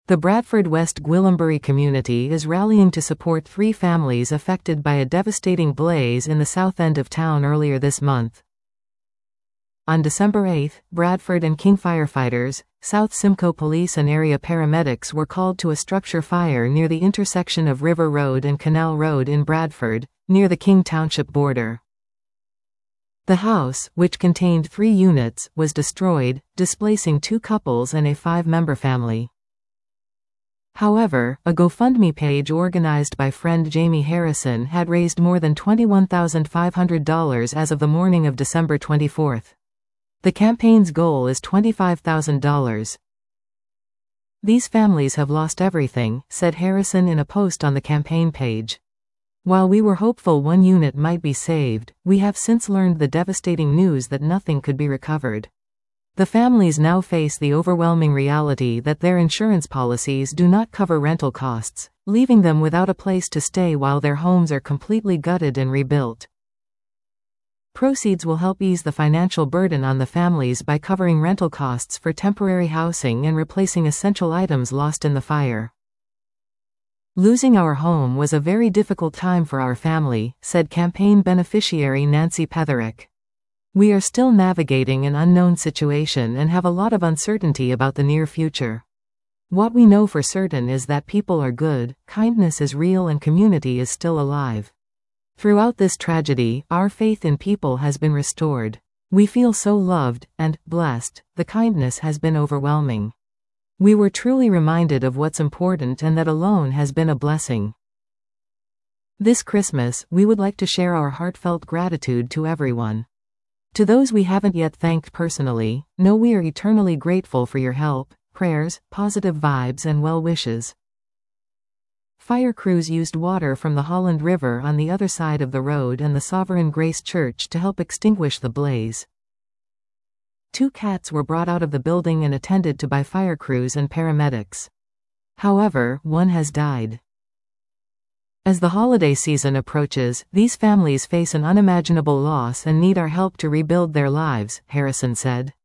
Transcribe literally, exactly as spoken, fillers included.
The Bradford West Gwillimbury community is rallying to support three families affected by a devastating blaze in the south end of town earlier this month. On December eighth, Bradford and King firefighters, South Simcoe Police and area paramedics were called to a structure fire near the intersection of River Road and Canal Road in Bradford, near the King Township border. The house, which contained three units, was destroyed, displacing two couples and a five-member family. However, a GoFundMe page organized by friend Jamie Harrison had raised more than twenty-one thousand five hundred dollars as of the morning of December twenty-fourth. The campaign's goal is twenty-five thousand dollars. "These families have lost everything," said Harrison in a post on the campaign page. "While we were hopeful one unit might be saved, we have since learned the devastating news that nothing could be recovered. The families now face the overwhelming reality that their insurance policies do not cover rental costs, leaving them without a place to stay while their homes are completely gutted and rebuilt. Proceeds will help ease the financial burden on the families by covering rental costs for temporary housing and replacing essential items lost in the fire. Losing our home was a very difficult time for our family," said campaign beneficiary Nancy Petherick. "We are still navigating an unknown situation and have a lot of uncertainty about the near future. What we know for certain is that people are good, kindness is real, and community is still alive. Throughout this tragedy, our faith in people has been restored. We feel so loved and blessed. The kindness has been overwhelming. We were truly reminded of what's important, and that alone has been a blessing. This Christmas, we would like to share our heartfelt gratitude to everyone. To those we haven't yet thanked personally, know we are eternally grateful for your help, prayers, positive vibes, and well wishes." Fire crews used water from the Holland River on the other side of the road and the Sovereign Grace Church to help extinguish the blaze. Two cats were brought out of the building and attended to by fire crews and paramedics. However, one has died. As the holiday season approaches, these families face an unimaginable loss and need our help to rebuild their lives, Harrison said.